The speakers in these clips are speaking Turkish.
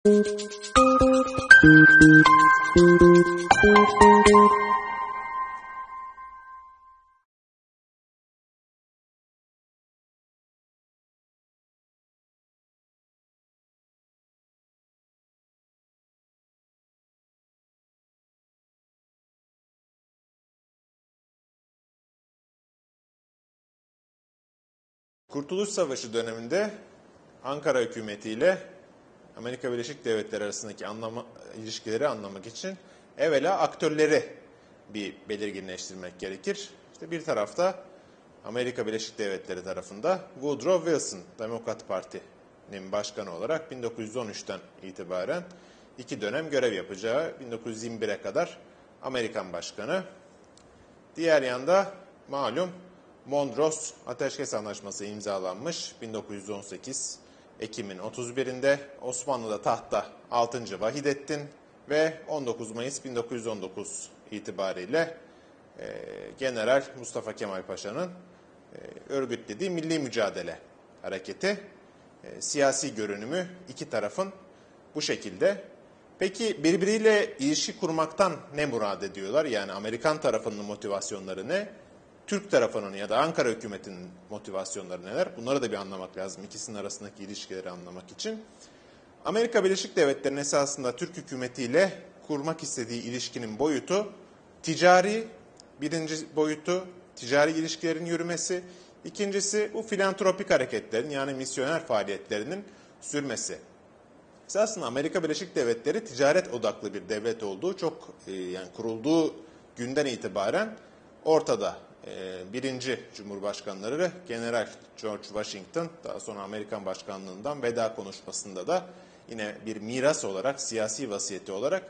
Kurtuluş Savaşı döneminde Ankara hükümeti ile Amerika Birleşik Devletleri arasındaki ilişkileri anlamak için evvela aktörleri bir belirginleştirmek gerekir. İşte bir tarafta Amerika Birleşik Devletleri tarafında Woodrow Wilson, Demokrat Parti'nin başkanı olarak 1913'ten itibaren 2 dönem görev yapacağı 1921'e kadar Amerikan başkanı. Diğer yanda malum Mondros Ateşkes Anlaşması imzalanmış 1918 Ekim'in 31'inde Osmanlı'da tahta 6. Vahidettin ve 19 Mayıs 1919 itibariyle General Mustafa Kemal Paşa'nın örgütlediği Milli Mücadele Hareketi, siyasi görünümü iki tarafın bu şekilde. Peki birbiriyle ilişki kurmaktan ne murad ediyorlar? Yani Amerikan tarafının motivasyonları ne? Türk tarafının ya da Ankara hükümetinin motivasyonları neler? Bunları da bir anlamak lazım ikisinin arasındaki ilişkileri anlamak için. Amerika Birleşik Devletleri'nin esasında Türk hükümetiyle kurmak istediği ilişkinin boyutu ticari, birinci boyutu ticari ilişkilerin yürümesi, ikincisi bu filantropik hareketlerin yani misyoner faaliyetlerinin sürmesi. Esasında Amerika Birleşik Devletleri ticaret odaklı bir devlet olduğu yani kurulduğu günden itibaren ortada. Birinci Cumhurbaşkanları General George Washington daha sonra Amerikan Başkanlığından veda konuşmasında da yine bir miras olarak, siyasi vasiyeti olarak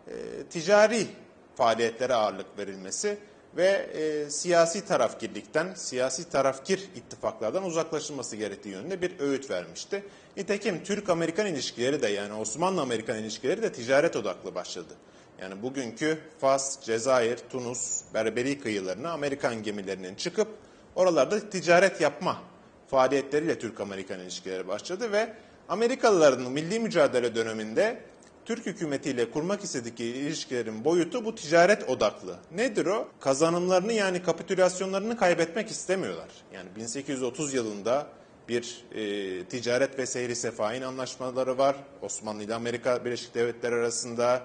ticari faaliyetlere ağırlık verilmesi ve siyasi tarafgirlikten, siyasi tarafgir ittifaklardan uzaklaşılması gerektiği yönünde bir öğüt vermişti. Nitekim Türk-Amerikan ilişkileri de yani Osmanlı-Amerikan ilişkileri de ticaret odaklı başladı. Yani bugünkü Fas, Cezayir, Tunus, Berberi kıyılarına Amerikan gemilerinin çıkıp oralarda ticaret yapma faaliyetleriyle Türk-Amerikan ilişkileri başladı ve Amerikalıların milli mücadele döneminde Türk hükümetiyle kurmak istedikleri ilişkilerin boyutu bu ticaret odaklı. Nedir o? Kazanımlarını yani kapitülasyonlarını kaybetmek istemiyorlar. Yani 1830 yılında bir ticaret ve seyri sefahin anlaşmaları var. Osmanlı ile Amerika Birleşik Devletleri arasında.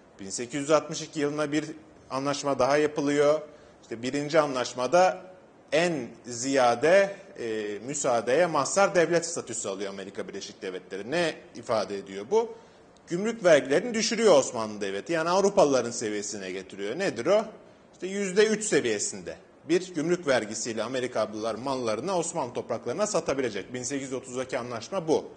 1862 yılında bir anlaşma daha yapılıyor. İşte birinci anlaşmada en ziyade müsaadeye mazhar devlet statüsü alıyor Amerika Birleşik Devletleri. Ne ifade ediyor bu? Gümrük vergilerini düşürüyor Osmanlı Devleti. Yani Avrupalıların seviyesine getiriyor. Nedir o? İşte %3 seviyesinde bir gümrük vergisiyle Amerikalılar mallarını Osmanlı topraklarına satabilecek. 1830'daki anlaşma bu.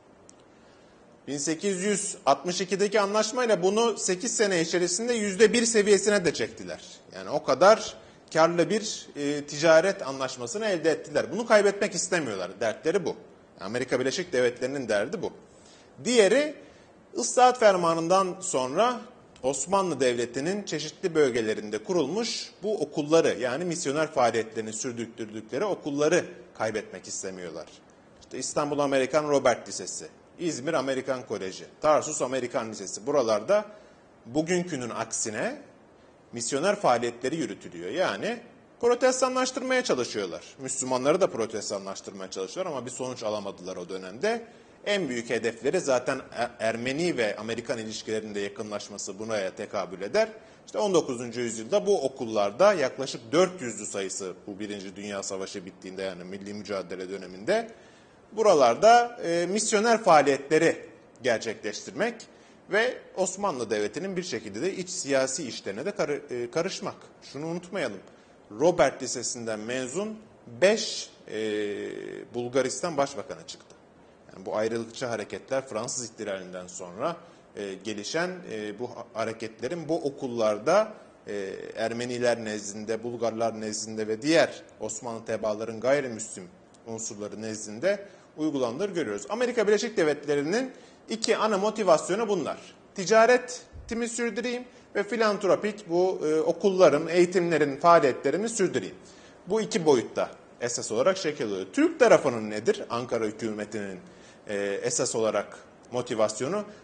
1862'deki anlaşmayla bunu 8 sene içerisinde %1 seviyesine de çektiler. Yani o kadar karlı bir ticaret anlaşmasını elde ettiler. Bunu kaybetmek istemiyorlar. Dertleri bu. Amerika Birleşik Devletleri'nin derdi bu. Diğeri Islahat Fermanı'ndan sonra Osmanlı Devleti'nin çeşitli bölgelerinde kurulmuş bu okulları yani misyoner faaliyetlerini sürdürdükleri okulları kaybetmek istemiyorlar. İşte İstanbul Amerikan Robert Lisesi, İzmir Amerikan Koleji, Tarsus Amerikan Lisesi buralarda bugünkünün aksine misyoner faaliyetleri yürütülüyor. Yani protestanlaştırmaya çalışıyorlar. Müslümanları da protestanlaştırmaya çalışıyorlar ama bir sonuç alamadılar o dönemde. En büyük hedefleri zaten Ermeni ve Amerikan ilişkilerinde yakınlaşması buna tekabül eder. İşte 19. yüzyılda bu okullarda yaklaşık 400'lü sayısı bu Birinci Dünya Savaşı bittiğinde yani milli mücadele döneminde buralarda misyoner faaliyetleri gerçekleştirmek ve Osmanlı Devleti'nin bir şekilde de iç siyasi işlerine de karışmak. Şunu unutmayalım. Robert Lisesi'nden mezun 5 Bulgaristan Başbakanı çıktı. Yani bu ayrılıkçı hareketler Fransız ihtilalinden sonra gelişen bu hareketlerin bu okullarda Ermeniler nezdinde, Bulgarlar nezdinde ve diğer Osmanlı tebaaların gayrimüslim unsurları nezdinde uygulandığını görüyoruz. Amerika Birleşik Devletleri'nin iki ana motivasyonu bunlar. Ticaretimi sürdüreyim ve filantropik bu okulların, eğitimlerin faaliyetlerini sürdüreyim. Bu iki boyutta esas olarak şekil alıyor. Türk tarafının nedir? Ankara hükümetinin esas olarak motivasyonu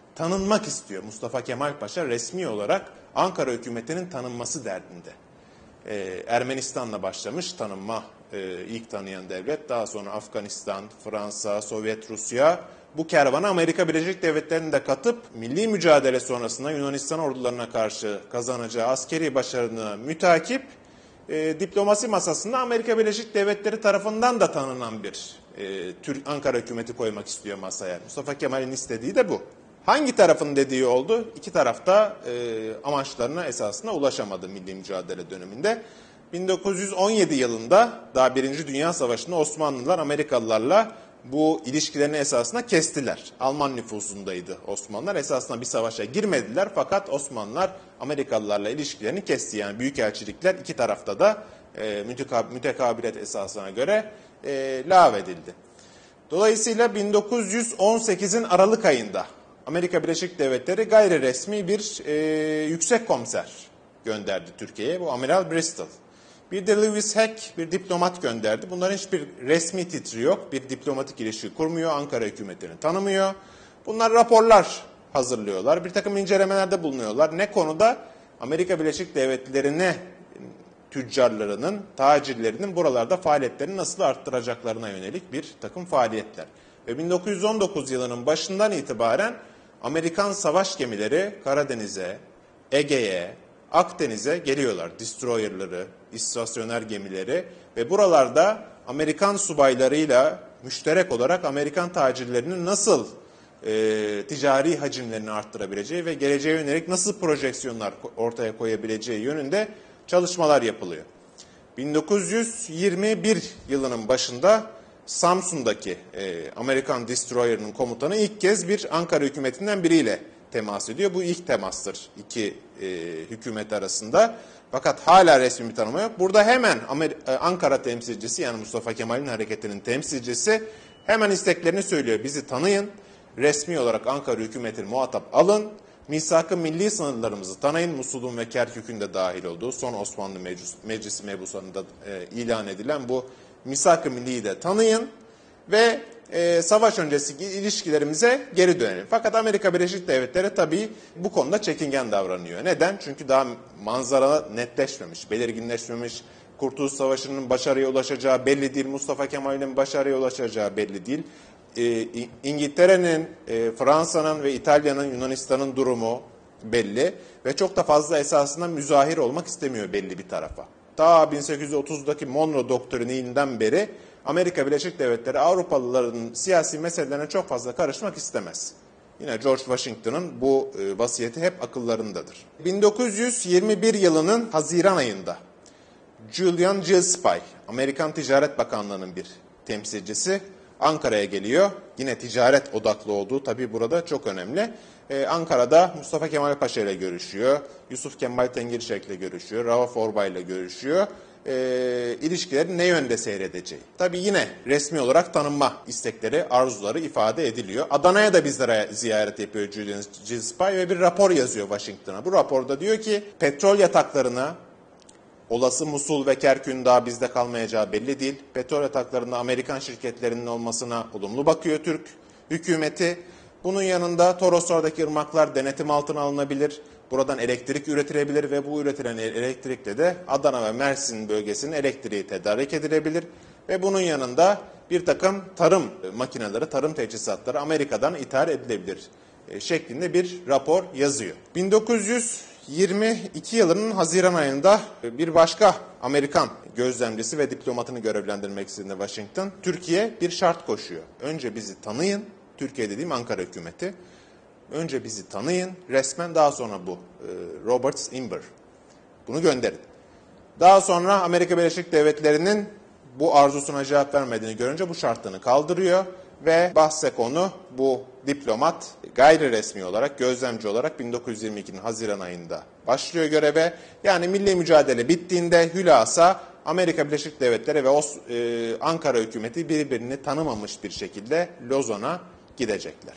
tanınmak istiyor. Mustafa Kemal Paşa resmi olarak Ankara hükümetinin tanınması derdinde. Ermenistan'la başlamış tanınma, ilk tanıyan devlet. Daha sonra Afganistan, Fransa, Sovyet Rusya. Bu kervana Amerika Birleşik Devletleri'ni de katıp milli mücadele sonrasında Yunanistan ordularına karşı kazanacağı askeri başarını mütakip diplomasi masasında Amerika Birleşik Devletleri tarafından da tanınan bir Ankara hükümeti koymak istiyor masaya. Mustafa Kemal'in istediği de bu. Hangi tarafın dediği oldu? İki taraf da amaçlarına esasına ulaşamadı milli mücadele döneminde. 1917 yılında daha Birinci Dünya Savaşı'nda Osmanlılar Amerikalılarla bu ilişkilerini esasına kestiler. Alman nüfusundaydı Osmanlılar. Esasına bir savaşa girmediler fakat Osmanlılar Amerikalılarla ilişkilerini kesti. Yani büyükelçilikler iki tarafta da mütekabilet esasına göre lağvedildi. Dolayısıyla 1918'in Aralık ayında Amerika Birleşik Devletleri gayri resmi bir yüksek komiser gönderdi Türkiye'ye. Bu Amiral Bristol. Bir de Lewis Hack bir diplomat gönderdi. Bunların hiçbir resmi titri yok. Bir diplomatik ilişki kurmuyor. Ankara hükümetini tanımıyor. Bunlar raporlar hazırlıyorlar. Bir takım incelemelerde bulunuyorlar. Ne konuda? Amerika Birleşik Devletleri'ne tüccarlarının, tacirlerinin buralarda faaliyetlerini nasıl arttıracaklarına yönelik bir takım faaliyetler. Ve 1919 yılının başından itibaren Amerikan savaş gemileri Karadeniz'e, Ege'ye, Akdeniz'e geliyorlar. Destroyer'ları, istasyoner gemileri ve buralarda Amerikan subaylarıyla müşterek olarak Amerikan tacirlerinin nasıl ticari hacimlerini arttırabileceği ve geleceğe yönelik nasıl projeksiyonlar ortaya koyabileceği yönünde çalışmalar yapılıyor. 1921 yılının başında Samsun'daki Amerikan Destroyer'ın komutanı ilk kez bir Ankara hükümetinden biriyle temas ediyor. Bu ilk temastır iki hükümet arasında. Fakat hala resmi bir tanıma yok. Burada hemen Ankara temsilcisi yani Mustafa Kemal'in hareketinin temsilcisi hemen isteklerini söylüyor. Bizi tanıyın, resmi olarak Ankara hükümetini muhatap alın, misak-ı milli sınırlarımızı tanıyın. Musul'un ve Kerkük'ün de dahil olduğu son Osmanlı Meclisi Mebusanı'nda ilan edilen bu misak-ı milliyi de tanıyın ve savaş öncesi ilişkilerimize geri dönelim. Fakat Amerika Birleşik Devletleri tabii bu konuda çekingen davranıyor. Neden? Çünkü daha manzara netleşmemiş, belirginleşmemiş. Kurtuluş Savaşı'nın başarıya ulaşacağı belli değil. Mustafa Kemal'in başarıya ulaşacağı belli değil. İngiltere'nin, Fransa'nın ve İtalya'nın, Yunanistan'ın durumu belli. Ve çok da fazla esasında müzahir olmak istemiyor belli bir tarafa. Ta 1830'daki Monroe doktrininden beri Amerika Birleşik Devletleri Avrupalıların siyasi meselelerine çok fazla karışmak istemez. Yine George Washington'ın bu vasiyeti hep akıllarındadır. 1921 yılının Haziran ayında Julian Gillespie, Amerikan Ticaret Bakanlığı'nın bir temsilcisi Ankara'ya geliyor. Yine ticaret odaklı olduğu tabii burada çok önemli. Ankara'da Mustafa Kemal Paşa ile görüşüyor. Yusuf Kemal Tengirşek ile görüşüyor. Rauf Orbay ile görüşüyor. İlişkilerin ne yönde seyredeceği. Tabii yine resmi olarak tanınma istekleri, arzuları ifade ediliyor. Adana'ya da bizlere ziyaret yapıyor Julian Gillespie ve bir rapor yazıyor Washington'a. Bu raporda diyor ki petrol yataklarına olası Musul ve Kerkük'ün daha bizde kalmayacağı belli değil. Petrol yataklarında Amerikan şirketlerinin olmasına olumlu bakıyor Türk hükümeti. Bunun yanında Toroslardaki ırmaklar denetim altına alınabilir. Buradan elektrik üretilebilir ve bu üretilen elektrikle de Adana ve Mersin bölgesinin elektriği tedarik edilebilir. Ve bunun yanında bir takım tarım makineleri, tarım teçhizatları Amerika'dan ithal edilebilir şeklinde bir rapor yazıyor. 1922 yılının Haziran ayında bir başka Amerikan gözlemcisi ve diplomatını görevlendirmek istediğinde Washington, Türkiye bir şart koşuyor. Önce bizi tanıyın, Türkiye dediğim Ankara hükümeti. Önce bizi tanıyın, resmen daha sonra bu Robert Imber. Bunu gönderin. Daha sonra Amerika Birleşik Devletleri'nin bu arzusuna cevap vermediğini görünce bu şartını kaldırıyor ve bahse konu bu diplomat gayri resmi olarak, gözlemci olarak 1922'nin Haziran ayında başlıyor göreve. Yani milli mücadele bittiğinde hülasa Amerika Birleşik Devletleri ve Ankara hükümeti birbirini tanımamış bir şekilde Lozan'a gidecekler.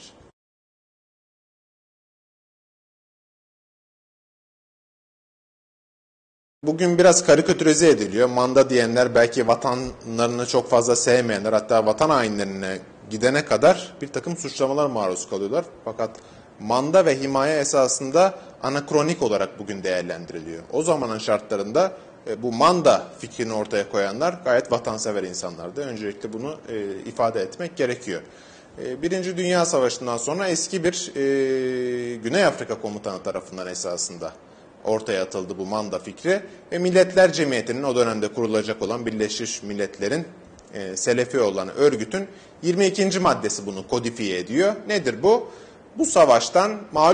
Bugün biraz karikatürize ediliyor. Manda diyenler, belki vatanlarını çok fazla sevmeyenler, hatta vatan hainlerine gidene kadar bir takım suçlamalar maruz kalıyorlar. Fakat manda ve himaye esasında anakronik olarak bugün değerlendiriliyor. O zamanın şartlarında bu manda fikrini ortaya koyanlar gayet vatansever insanlardı. Öncelikle bunu ifade etmek gerekiyor. Birinci Dünya Savaşı'ndan sonra eski bir Güney Afrika komutanı tarafından esasında ortaya atıldı bu manda fikri ve Milletler Cemiyeti'nin o dönemde kurulacak olan Birleşmiş Milletler'in Selefi olan örgütün 22. maddesi bunu kodifiye ediyor. Nedir bu? Bu savaştan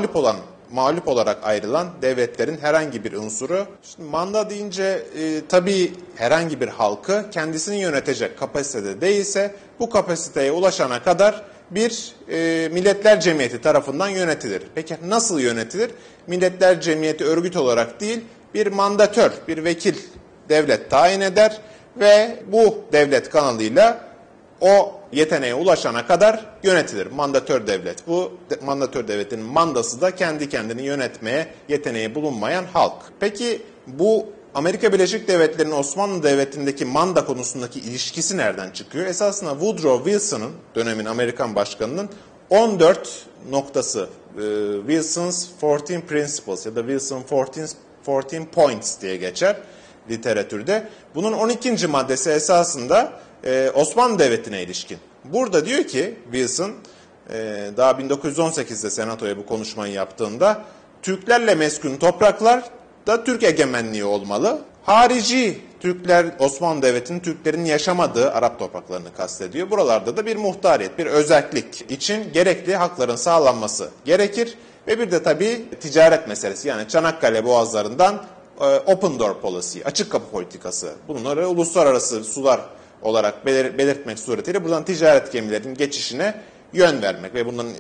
mağlup olarak ayrılan devletlerin herhangi bir unsuru, şimdi manda deyince tabii herhangi bir halkı kendisini yönetecek kapasitede değilse bu kapasiteye ulaşana kadar bir Milletler Cemiyeti tarafından yönetilir. Peki nasıl yönetilir? Milletler Cemiyeti örgüt olarak değil, bir mandatör, bir vekil devlet tayin eder ve bu devlet kanalıyla o yeteneğe ulaşana kadar yönetilir. Mandatör devlet. Bu mandatör devletin mandası da kendi kendini yönetmeye yeteneği bulunmayan halk. Peki bu Amerika Birleşik Devletleri'nin Osmanlı Devleti'ndeki manda konusundaki ilişkisi nereden çıkıyor? Esasında Woodrow Wilson'ın, dönemin Amerikan başkanının 14 noktası, Wilson's 14 Principles ya da Wilson 14 Points diye geçer literatürde. Bunun 12. maddesi esasında Osmanlı Devleti'ne ilişkin. Burada diyor ki Wilson, daha 1918'de Senato'ya bu konuşmayı yaptığında, Türklerle meskun topraklar da Türk egemenliği olmalı. Harici Türkler, Osmanlı Devleti'nin Türklerin yaşamadığı Arap topraklarını kastediyor. Buralarda da bir muhtariyet, bir özellik için gerekli hakların sağlanması gerekir. Ve bir de tabii ticaret meselesi, yani Çanakkale boğazlarından open door policy, açık kapı politikası. Bunları uluslararası sular olarak belirtmek suretiyle buradan ticaret gemilerinin geçişine yön vermek ve bunların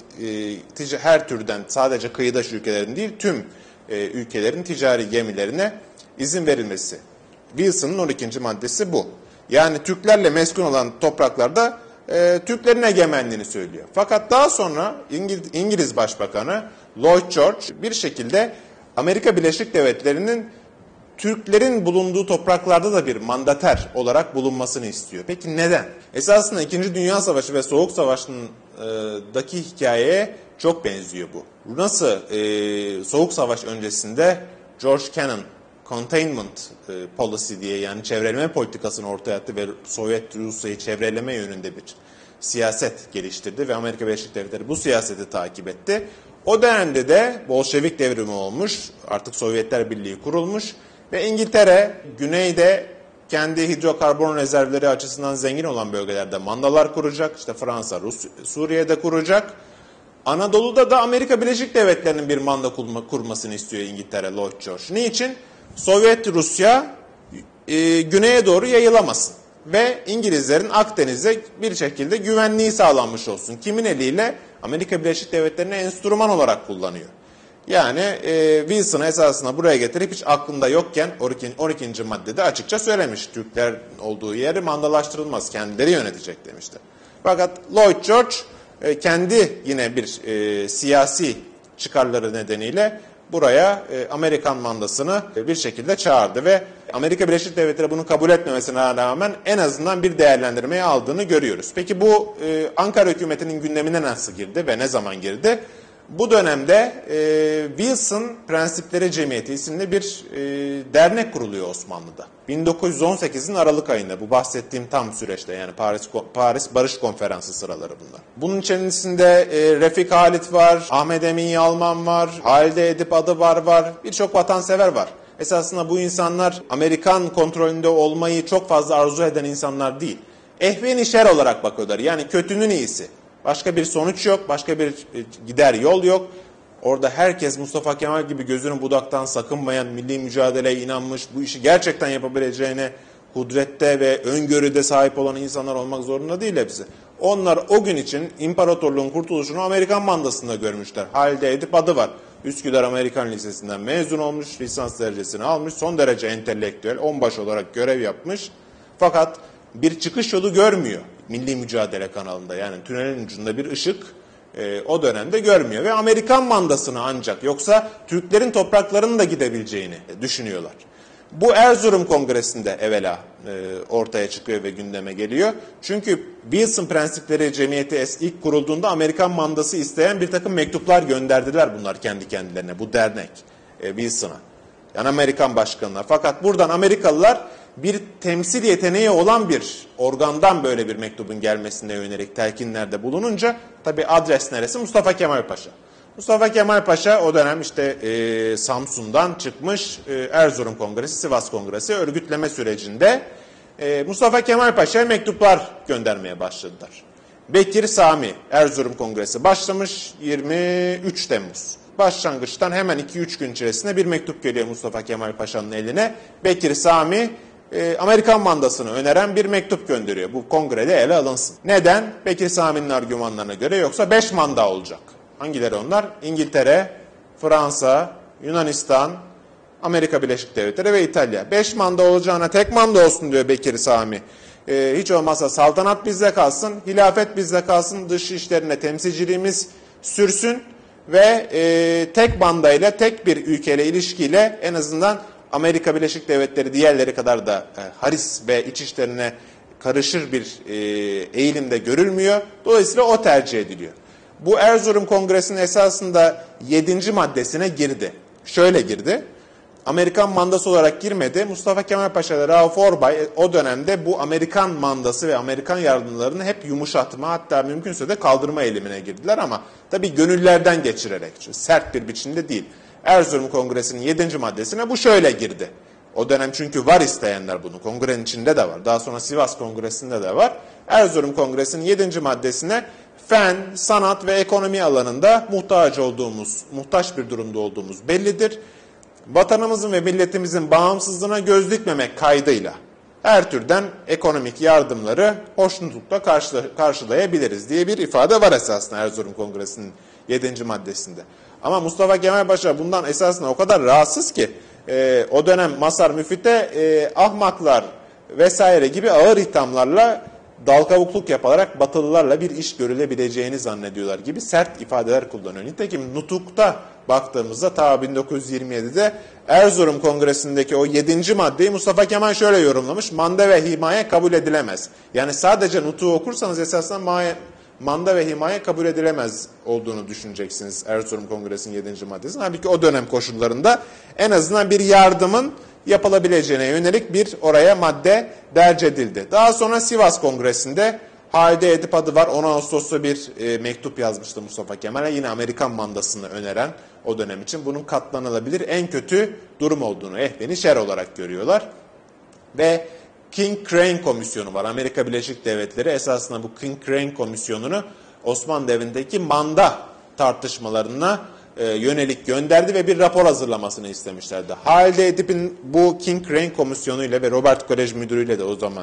her türden, sadece kıyıdaş ülkelerin değil tüm ülkelerin ticari gemilerine izin verilmesi. Wilson'ın 12. maddesi bu. Yani Türklerle meskun olan topraklarda Türklerin egemenliğini söylüyor. Fakat daha sonra İngiliz Başbakanı Lloyd George bir şekilde Amerika Birleşik Devletleri'nin Türklerin bulunduğu topraklarda da bir mandater olarak bulunmasını istiyor. Peki neden? Esasında 2. Dünya Savaşı ve Soğuk Savaşı'ndaki hikayeye çok benziyor bu. Nasıl Soğuk Savaş öncesinde George Kennan Containment Policy diye, yani çevreleme politikasını ortaya attı ve Sovyet Rusya'yı çevreleme yönünde bir siyaset geliştirdi ve Amerika Birleşik Devletleri bu siyaseti takip etti. O dönemde de Bolşevik devrimi olmuş, artık Sovyetler Birliği kurulmuş ve İngiltere güneyde kendi hidrokarbon rezervleri açısından zengin olan bölgelerde mandalar kuracak. İşte Fransa, Suriye'de kuracak. Anadolu'da da Amerika Birleşik Devletleri'nin bir manda kurmasını istiyor İngiltere, Lloyd George. Niçin? Sovyet Rusya güneye doğru yayılamasın ve İngilizlerin Akdeniz'de bir şekilde güvenliği sağlanmış olsun. Kimin eliyle? Amerika Birleşik Devletleri'ni enstrüman olarak kullanıyor. Yani Wilson esasında buraya getirip hiç aklında yokken 12. maddede açıkça söylemiş. Türkler olduğu yeri mandalaştırılmaz, kendileri yönetecek demişti. Fakat Lloyd George kendi yine bir siyasi çıkarları nedeniyle buraya Amerikan mandasını bir şekilde çağırdı ve Amerika Birleşik Devletleri bunu kabul etmemesine rağmen en azından bir değerlendirmeye aldığını görüyoruz. Peki bu Ankara hükümetinin gündemine nasıl girdi ve ne zaman girdi? Bu dönemde Wilson Prensipleri Cemiyeti isimli bir dernek kuruluyor Osmanlı'da. 1918'in Aralık ayında, bu bahsettiğim tam süreçte, yani Paris Barış Konferansı sıraları bunlar. Bunun içerisinde Refik Halit var, Ahmet Emin Yalman var, Halide Edip Adıvar var, birçok vatansever var. Esasında bu insanlar Amerikan kontrolünde olmayı çok fazla arzu eden insanlar değil. Ehven-i şer olarak bakıyorlar, yani kötünün iyisi. Başka bir sonuç yok, başka bir gider yol yok. Orada herkes Mustafa Kemal gibi gözünü budaktan sakınmayan, milli mücadeleye inanmış, bu işi gerçekten yapabileceğine kudrette ve öngörüde sahip olan insanlar olmak zorunda değil hepsi. Onlar o gün için imparatorluğun kurtuluşunu Amerikan mandasında görmüşler. Halide Edip Adıvar, Üsküdar Amerikan Lisesi'nden mezun olmuş, lisans derecesini almış, son derece entelektüel, onbaşı olarak görev yapmış. Fakat bir çıkış yolu görmüyor milli mücadele kanalında, yani tünelin ucunda bir ışık o dönemde görmüyor ve Amerikan mandasını ancak, yoksa Türklerin topraklarının da gidebileceğini düşünüyorlar. Bu Erzurum Kongresi'nde evvela ortaya çıkıyor ve gündeme geliyor. Çünkü Wilson Prensipleri Cemiyeti ilk kurulduğunda Amerikan mandası isteyen bir takım mektuplar gönderdiler bunlar kendi kendilerine, bu dernek Wilson'a. Yani Amerikan başkanına. Fakat buradan Amerikalılar bir temsil yeteneği olan bir organdan böyle bir mektubun gelmesine yönelik telkinlerde bulununca tabi adres neresi? Mustafa Kemal Paşa. Mustafa Kemal Paşa o dönem işte Samsun'dan çıkmış Erzurum Kongresi, Sivas Kongresi örgütleme sürecinde Mustafa Kemal Paşa'ya mektuplar göndermeye başladılar. Bekir Sami Erzurum Kongresi başlamış 23 Temmuz. Başlangıçtan hemen 2-3 gün içerisinde bir mektup geliyor Mustafa Kemal Paşa'nın eline. Bekir Sami Amerikan mandasını öneren bir mektup gönderiyor. Bu kongrede ele alınsın. Neden? Bekir Sami'nin argümanlarına göre yoksa 5 manda olacak. Hangileri onlar? İngiltere, Fransa, Yunanistan, Amerika Birleşik Devletleri ve İtalya. 5 manda olacağına tek manda olsun diyor Bekir Sami. Hiç olmazsa saltanat bizde kalsın, hilafet bizde kalsın, dış işlerine temsilciliğimiz sürsün ve tek bandayla, tek bir ülkeyle ilişkiyle en azından Amerika Birleşik Devletleri diğerleri kadar da haris ve iç işlerine karışır bir eğilimde görülmüyor. Dolayısıyla o tercih ediliyor. Bu Erzurum Kongresi'nin esasında 7. maddesine girdi. Şöyle girdi. Amerikan mandası olarak girmedi. Mustafa Kemal Paşa ile Rauf Orbay o dönemde bu Amerikan mandası ve Amerikan yardımlarını hep yumuşatma, hatta mümkünse de kaldırma eğilimine girdiler ama tabii gönüllerden geçirerek, sert bir biçimde değil. Erzurum Kongresi'nin 7. maddesine bu şöyle girdi. O dönem çünkü var isteyenler bunu. Kongrenin içinde de var. Daha sonra Sivas Kongresi'nde de var. Erzurum Kongresi'nin 7. maddesine fen, sanat ve ekonomi alanında muhtaç bir durumda olduğumuz bellidir. Vatanımızın ve milletimizin bağımsızlığına göz dikmemek kaydıyla her türden ekonomik yardımları hoşnutlukla karşılayabiliriz diye bir ifade var esasında Erzurum Kongresi'nin 7. maddesinde. Ama Mustafa Kemal Paşa bundan esasında o kadar rahatsız ki o dönem Mazhar Müfit'e ahmaklar vesaire gibi ağır ithamlarla dal kavukluk yaparak Batılılarla bir iş görülebileceğini zannediyorlar gibi sert ifadeler kullanıyor. Nitekim Nutuk'ta baktığımızda ta 1927'de Erzurum Kongresi'ndeki o 7. maddeyi Mustafa Kemal şöyle yorumlamış. Manda ve himaye kabul edilemez. Yani sadece Nutuk'u okursanız esasında manda ve himaye kabul edilemez olduğunu düşüneceksiniz Erzurum Kongresi'nin 7. maddesinin. Halbuki o dönem koşullarında en azından bir yardımın yapılabileceğine yönelik bir oraya madde derc edildi. Daha sonra Sivas Kongresi'nde Halide Edip adı var. 10 Ağustos'ta bir mektup yazmıştı Mustafa Kemal'e. Yine Amerikan mandasını öneren o dönem için bunun katlanılabilir en kötü durum olduğunu ehveni şer olarak görüyorlar. Ve King Crane Komisyonu var. Amerika Birleşik Devletleri esasında bu King Crane Komisyonu'nu Osmanlı devrindeki manda tartışmalarına yönelik gönderdi ve bir rapor hazırlamasını istemişlerdi. Halide Edip'in bu King Crane Komisyonu ile ve Robert Kolej Müdürü de o zaman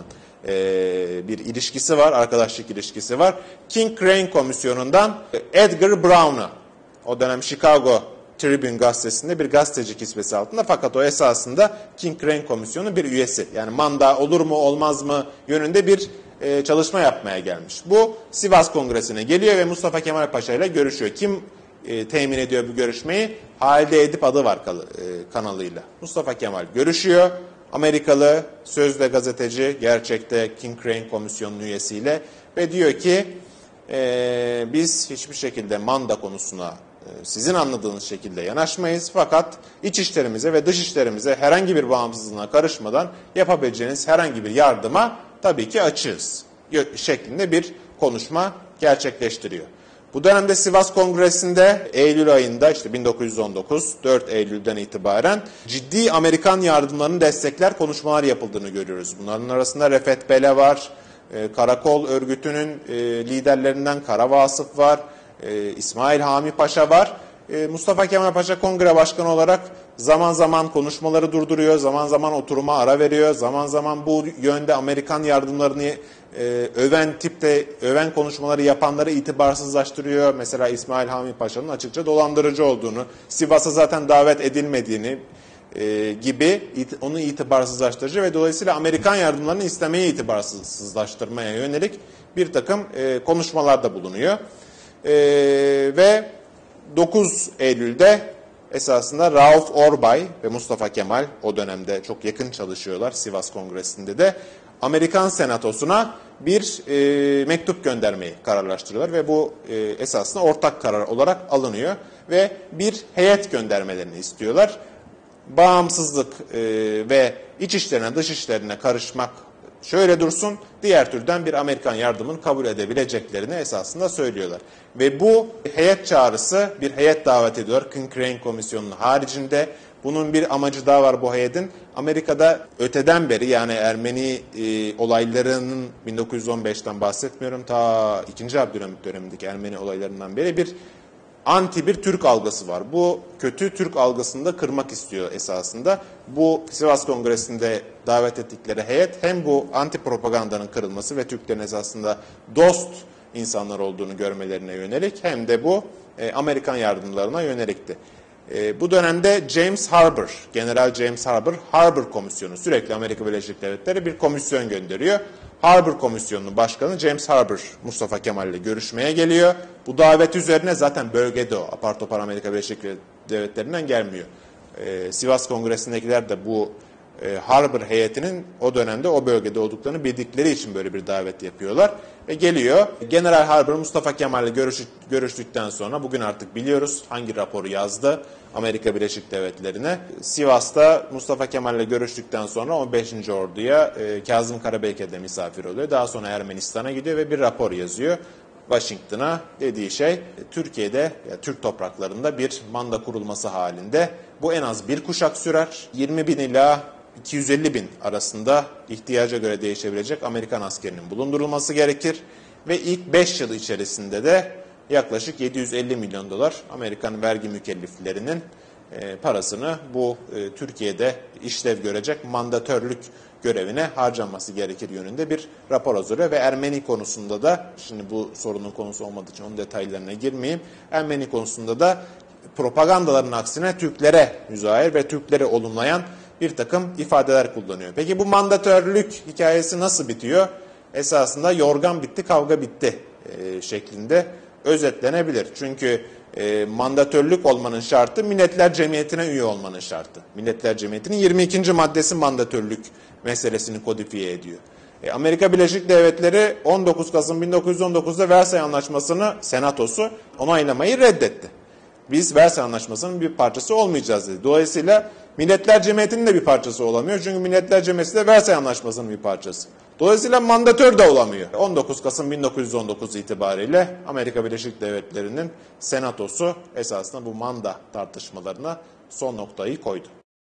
bir ilişkisi var, arkadaşlık ilişkisi var. King Crane Komisyonu'ndan Edgar Brown'a, o dönem Chicago Tribune gazetesinde bir gazeteci kisvesi altında, fakat o esasında King Crane Komisyonu bir üyesi. Yani manda olur mu olmaz mı yönünde bir çalışma yapmaya gelmiş. Bu Sivas Kongresi'ne geliyor ve Mustafa Kemal Paşa ile görüşüyor. Kim temin ediyor bu görüşmeyi? Halide Edip adı var kanalıyla. Mustafa Kemal görüşüyor. Amerikalı sözde gazeteci, gerçekte King Crane Komisyonu'nun üyesiyle ve diyor ki biz hiçbir şekilde manda konusuna sizin anladığınız şekilde yanaşmayız, fakat iç işlerimize ve dış işlerimize herhangi bir bağımsızlığına karışmadan yapabileceğiniz herhangi bir yardıma tabii ki açığız şeklinde bir konuşma gerçekleştiriyor. Bu dönemde Sivas Kongresi'nde Eylül ayında işte 1919 4 Eylül'den itibaren ciddi Amerikan yardımlarını destekler konuşmalar yapıldığını görüyoruz. Bunların arasında Refet Bele var, Karakol örgütünün liderlerinden Kara Vasıf var, İsmail Hami Paşa var. Mustafa Kemal Paşa kongre başkanı olarak zaman zaman konuşmaları durduruyor, zaman zaman oturuma ara veriyor, zaman zaman bu yönde Amerikan yardımlarını öven konuşmaları yapanları itibarsızlaştırıyor. Mesela İsmail Hami Paşa'nın açıkça dolandırıcı olduğunu, Sivas'a zaten davet edilmediğini gibi onu itibarsızlaştırıcı ve dolayısıyla Amerikan yardımlarını istemeye itibarsızlaştırmaya yönelik bir takım konuşmalarda bulunuyor. Ve 9 Eylül'de esasında Rauf Orbay ve Mustafa Kemal o dönemde çok yakın çalışıyorlar Sivas Kongresi'nde de. Amerikan Senatosu'na bir mektup göndermeyi kararlaştırıyorlar ve bu esasında ortak karar olarak alınıyor ve bir heyet göndermelerini istiyorlar. Bağımsızlık ve iç işlerine dış işlerine karışmak şöyle dursun, diğer türden bir Amerikan yardımını kabul edebileceklerini esasında söylüyorlar. Ve bu heyet çağrısı, bir heyet davet ediyor Cochrane Komisyonu'nun haricinde. Bunun bir amacı daha var bu heyetin. Amerika'da öteden beri, yani Ermeni olaylarının 1915'ten bahsetmiyorum, ta 2. Abdülhamit dönemindeki Ermeni olaylarından beri bir anti bir Türk algısı var. Bu kötü Türk algısını da kırmak istiyor esasında. Bu Sivas Kongresi'nde davet ettikleri heyet hem bu anti propagandanın kırılması ve Türklerin esasında dost insanlar olduğunu görmelerine yönelik hem de bu Amerikan yardımlarına yönelikti. Bu dönemde James Harbour, General James Harbour, Harbour Komisyonu, sürekli Amerika Birleşik Devletleri bir komisyon gönderiyor. Harbour Komisyonu'nun başkanı James Harbour, Mustafa Kemal ile görüşmeye geliyor. Bu davet üzerine zaten bölgede o, apar topar Amerika Birleşik Devletleri'nden gelmiyor. Sivas Kongresi'ndekiler de bu Harbour heyetinin o dönemde o bölgede olduklarını bildikleri için böyle bir davet yapıyorlar. Ve geliyor. General Harbour Mustafa Kemal ile görüştükten sonra bugün artık biliyoruz hangi raporu yazdı Amerika Birleşik Devletleri'ne. Sivas'ta Mustafa Kemal ile görüştükten sonra 15. Ordu'ya Kazım Karabekir'de misafir oluyor. Daha sonra Ermenistan'a gidiyor ve bir rapor yazıyor. Washington'a dediği şey Türkiye'de, Türk topraklarında bir manda kurulması halinde. Bu en az bir kuşak sürer. 20 bin ila 250 bin arasında ihtiyaca göre değişebilecek Amerikan askerinin bulundurulması gerekir. Ve ilk 5 yıl içerisinde de yaklaşık 750 milyon dolar Amerikan vergi mükelleflerinin parasını bu Türkiye'de işlev görecek mandatörlük görevine harcanması gerekir yönünde bir rapor hazırlıyor. Ve Ermeni konusunda da, şimdi bu sorunun konusu olmadığı için onun detaylarına girmeyeyim, Ermeni konusunda da propagandaların aksine Türklere müzahir ve Türkleri olumlayan bir takım ifadeler kullanıyor. Peki bu mandatörlük hikayesi nasıl bitiyor? Esasında yorgan bitti, kavga bitti şeklinde özetlenebilir. Çünkü mandatörlük olmanın şartı Milletler Cemiyeti'ne üye olmanın şartı. Milletler Cemiyeti'nin 22. maddesi mandatörlük meselesini kodifiye ediyor. Amerika Birleşik Devletleri 19 Kasım 1919'da Versay Anlaşması'nı Senatosu onaylamayı reddetti. Biz Versay Anlaşması'nın bir parçası olmayacağız dedi. Dolayısıyla Milletler Cemiyeti'nin de bir parçası olamıyor. Çünkü Milletler Cemiyeti de Versay Anlaşması'nın bir parçası. Dolayısıyla mandatör de olamıyor. 19 Kasım 1919 itibariyle Amerika Birleşik Devletleri'nin Senatosu esasında bu manda tartışmalarına son noktayı koydu.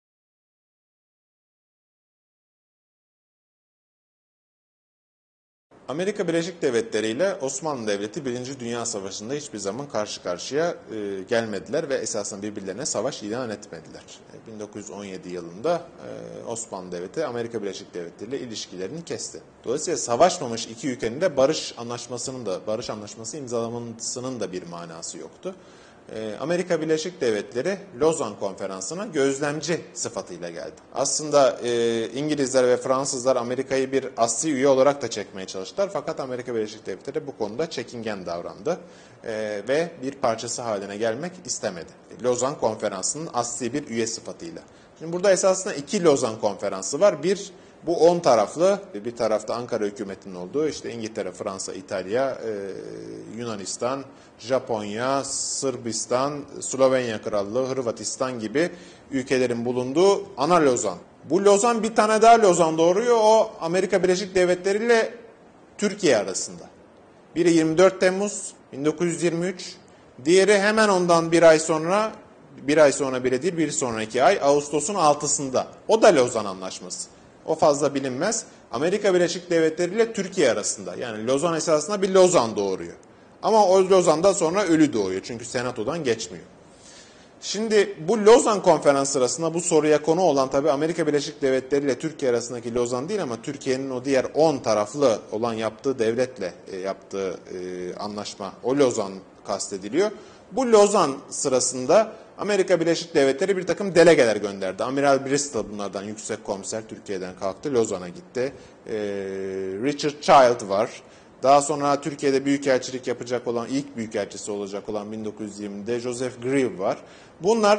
Amerika Birleşik Devletleri ile Osmanlı Devleti 1. Dünya Savaşı'nda hiçbir zaman karşı karşıya gelmediler ve esasında birbirlerine savaş ilan etmediler. 1917 yılında Osmanlı Devleti Amerika Birleşik Devletleri ile ilişkilerini kesti. Dolayısıyla savaşmamış iki ülkenin de barış anlaşması imzalamasının da bir manası yoktu. Amerika Birleşik Devletleri Lozan Konferansı'na gözlemci sıfatıyla geldi. Aslında İngilizler ve Fransızlar Amerika'yı bir asli üye olarak da çekmeye çalıştılar. Fakat Amerika Birleşik Devletleri bu konuda çekingen davrandı ve bir parçası haline gelmek istemedi. Lozan Konferansı'nın asli bir üye sıfatıyla. Şimdi burada esasında iki Lozan Konferansı var. Bu 10 taraflı, bir tarafta Ankara hükümetinin olduğu, işte İngiltere, Fransa, İtalya, Yunanistan, Japonya, Sırbistan, Slovenya Krallığı, Hırvatistan gibi ülkelerin bulunduğu ana Lozan. Bu Lozan bir tane daha Lozan doğuruyor, o Amerika Birleşik Devletleri ile Türkiye arasında. Biri 24 Temmuz 1923, diğeri hemen ondan bir ay sonra bile değil, bir sonraki ay Ağustos'un 6'sında. O da Lozan Anlaşması. O fazla bilinmez. Amerika Birleşik Devletleri ile Türkiye arasında. Yani Lozan esasında bir Lozan doğuruyor. Ama o Lozan'dan sonra ölü doğuyor. Çünkü Senato'dan geçmiyor. Şimdi bu Lozan Konferansı sırasında bu soruya konu olan tabii Amerika Birleşik Devletleri ile Türkiye arasındaki Lozan değil ama Türkiye'nin o diğer 10 taraflı olan yaptığı devletle yaptığı anlaşma, o Lozan kastediliyor. Bu Lozan sırasında Amerika Birleşik Devletleri bir takım delegeler gönderdi. Amiral Bristol bunlardan yüksek komiser, Türkiye'den kalktı, Lozan'a gitti. Richard Child var. Daha sonra Türkiye'de büyükelçilik yapacak olan, ilk büyükelçisi olacak olan 1920'de Joseph Grieve var. Bunlar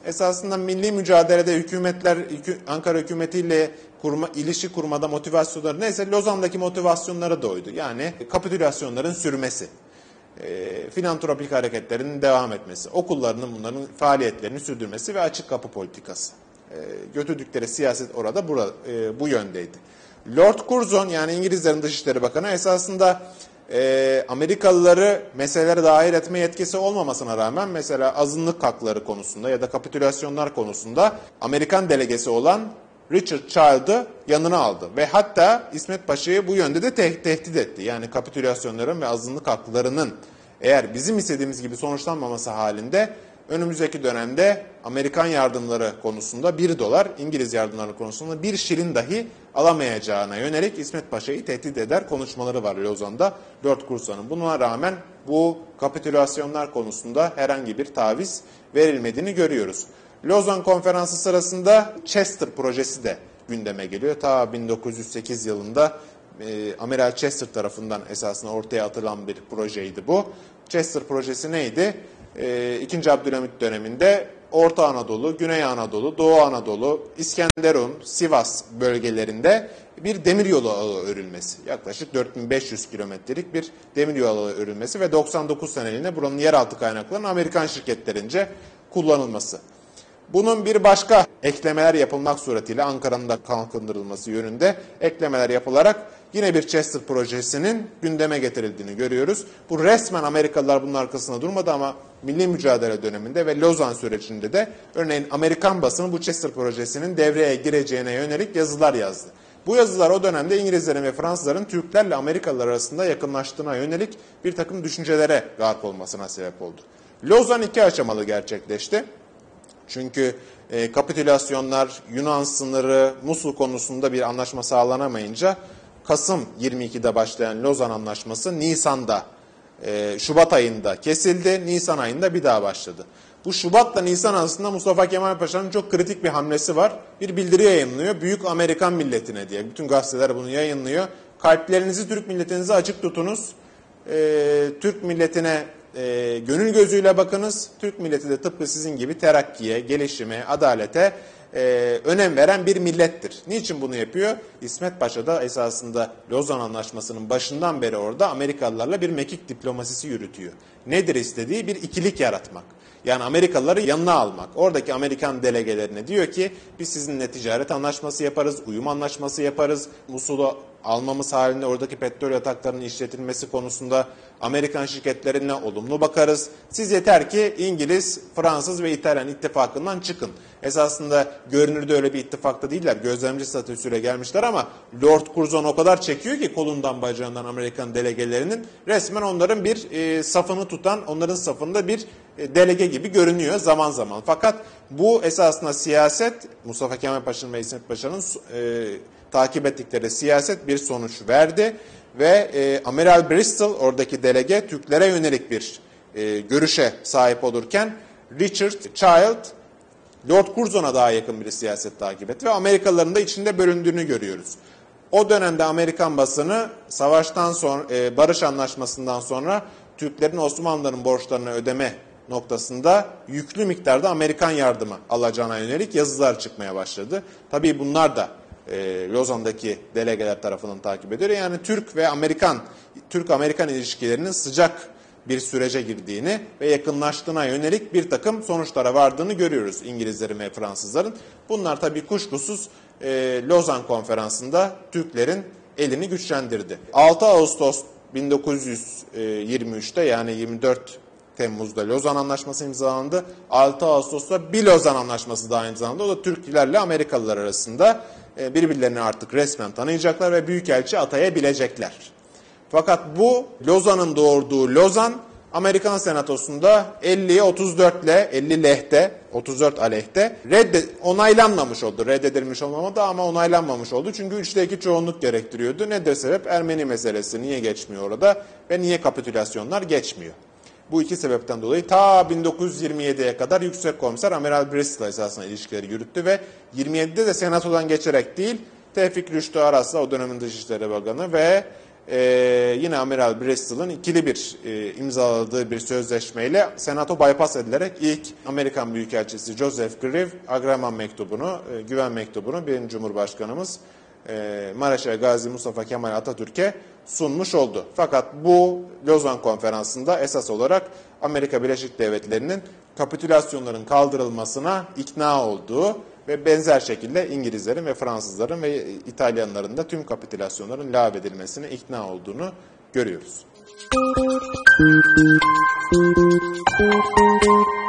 esasında milli mücadelede hükümetler, Ankara hükümetiyle ilişki kurmada motivasyonları neyse Lozan'daki motivasyonları da oydu. Yani kapitülasyonların sürmesi, filantropik hareketlerin devam etmesi, okullarının bunların faaliyetlerini sürdürmesi ve açık kapı politikası. Götürdükleri siyaset orada bu yöndeydi. Lord Curzon, yani İngilizlerin Dışişleri Bakanı, esasında Amerikalıları meselelere dahil etme yetkisi olmamasına rağmen mesela azınlık hakları konusunda ya da kapitülasyonlar konusunda Amerikan delegesi olan Richard Child'ı yanına aldı. Ve hatta İsmet Paşa'yı bu yönde de tehdit etti. Yani kapitülasyonların ve azınlık haklarının eğer bizim istediğimiz gibi sonuçlanmaması halinde önümüzdeki dönemde Amerikan yardımları konusunda $1, İngiliz yardımları konusunda 1 şilin dahi alamayacağına yönelik İsmet Paşa'yı tehdit eder konuşmaları var Lozan'da Lord Curzon'un. Buna rağmen bu kapitülasyonlar konusunda herhangi bir taviz verilmediğini görüyoruz. Lozan Konferansı sırasında Chester projesi de gündeme geliyor. Ta 1908 yılında Amiral Chester tarafından esasında ortaya atılan bir projeydi bu. Chester projesi neydi? 2. Abdülhamit döneminde Orta Anadolu, Güney Anadolu, Doğu Anadolu, İskenderun, Sivas bölgelerinde bir demiryolu ağı örülmesi. Yaklaşık 4500 kilometrelik bir demiryolu ağı örülmesi ve 99 seneliğine buranın yeraltı kaynaklarının Amerikan şirketlerince kullanılması. Bunun bir başka eklemeler yapılmak suretiyle Ankara'nın da kalkındırılması yönünde eklemeler yapılarak yine bir Chester projesinin gündeme getirildiğini görüyoruz. Bu resmen Amerikalılar bunun arkasında durmadı ama milli mücadele döneminde ve Lozan sürecinde de örneğin Amerikan basını bu Chester projesinin devreye gireceğine yönelik yazılar yazdı. Bu yazılar o dönemde İngilizlerin ve Fransızların Türklerle Amerikalılar arasında yakınlaştığına yönelik bir takım düşüncelere gark olmasına sebep oldu. Lozan 2 aşamalı gerçekleşti. Çünkü kapitülasyonlar, Yunan sınırı, Musul konusunda bir anlaşma sağlanamayınca Kasım 22'de başlayan Lozan Anlaşması Nisan'da, Şubat ayında kesildi, Nisan ayında bir daha başladı. Bu Şubat'la Nisan arasında Mustafa Kemal Paşa'nın çok kritik bir hamlesi var. Bir bildiri yayınlıyor, Büyük Amerikan Milletine diye. Bütün gazeteler bunu yayınlıyor. Kalplerinizi Türk milletinize açık tutunuz. Türk milletine gönül gözüyle bakınız. Türk milleti de tıpkı sizin gibi terakkiye, gelişime, adalete önem veren bir millettir. Niçin bunu yapıyor? İsmet Paşa da esasında Lozan Anlaşması'nın başından beri orada Amerikalılarla bir mekik diplomasisi yürütüyor. Nedir istediği? Bir ikilik yaratmak. Yani Amerikalıları yanına almak. Oradaki Amerikan delegelerine diyor ki biz sizinle ticaret anlaşması yaparız, uyum anlaşması yaparız. Musul'u almamız halinde oradaki petrol yataklarının işletilmesi konusunda Amerikan şirketlerine olumlu bakarız. Siz yeter ki İngiliz, Fransız ve İtalyan ittifakından çıkın. Esasında görünürde öyle bir ittifakta değiller. Gözlemci statüsüyle gelmişler ama Lord Curzon o kadar çekiyor ki kolundan bacağından Amerikan delegelerinin resmen onların bir safını tutan, onların safında bir delege gibi görünüyor zaman zaman. Fakat bu esasında siyaset, Mustafa Kemal Paşa'nın ve İsmet Paşa'nın takip ettikleri siyaset bir sonuç verdi. Ve Amiral Bristol oradaki delege Türklere yönelik bir görüşe sahip olurken Richard Child Lord Curzon'a daha yakın bir siyaset takip etti ve Amerikalıların da içinde bölündüğünü görüyoruz. O dönemde Amerikan basını savaştan sonra barış anlaşmasından sonra Türklerin Osmanlıların borçlarını ödeme noktasında yüklü miktarda Amerikan yardımı alacağına yönelik yazılar çıkmaya başladı. Tabii bunlar da Lozan'daki delegeler tarafından takip ediyor. Yani Türk-Amerikan ilişkilerinin sıcak bir sürece girdiğini ve yakınlaştığına yönelik bir takım sonuçlara vardığını görüyoruz İngilizlerin ve Fransızların. Bunlar tabii kuşkusuz Lozan Konferansı'nda Türklerin elini güçlendirdi. 6 Ağustos 1923'te yani 24 Temmuz'da Lozan Anlaşması imzalandı. 6 Ağustos'ta bir Lozan Anlaşması daha imzalandı. O da Türklerle Amerikalılar arasında birbirlerini artık resmen tanıyacaklar ve büyükelçi atayabilecekler. Fakat bu Lozan'ın doğurduğu Lozan, Amerikan Senatosu'nda 50'ye 34 ile 50 lehte, 34 aleyhte onaylanmamış oldu. Reddedilmiş olmamadı ama onaylanmamış oldu. Çünkü 3'te 2 çoğunluk gerektiriyordu. Nedir sebep? Ermeni meselesi niye geçmiyor orada ve niye kapitülasyonlar geçmiyor? Bu iki sebepten dolayı ta 1927'ye kadar Yüksek Komiser Amiral Bristol esasında ilişkileri yürüttü ve 27'de de Senato'dan geçerek değil, Tevfik Rüştü Aras'la o dönemin Dışişleri Bakanı ve yine Amiral Bristol'ın ikili bir imzaladığı bir sözleşmeyle Senato bypass edilerek ilk Amerikan Büyükelçisi Joseph Grieve Agraman mektubunu, güven mektubunu birinci Cumhurbaşkanımız Mareşal Gazi Mustafa Kemal Atatürk'e sunmuş oldu. Fakat bu Lozan Konferansı'nda esas olarak Amerika Birleşik Devletleri'nin kapitülasyonların kaldırılmasına ikna olduğu ve benzer şekilde İngilizlerin ve Fransızların ve İtalyanların da tüm kapitülasyonların lağvedilmesine ikna olduğunu görüyoruz.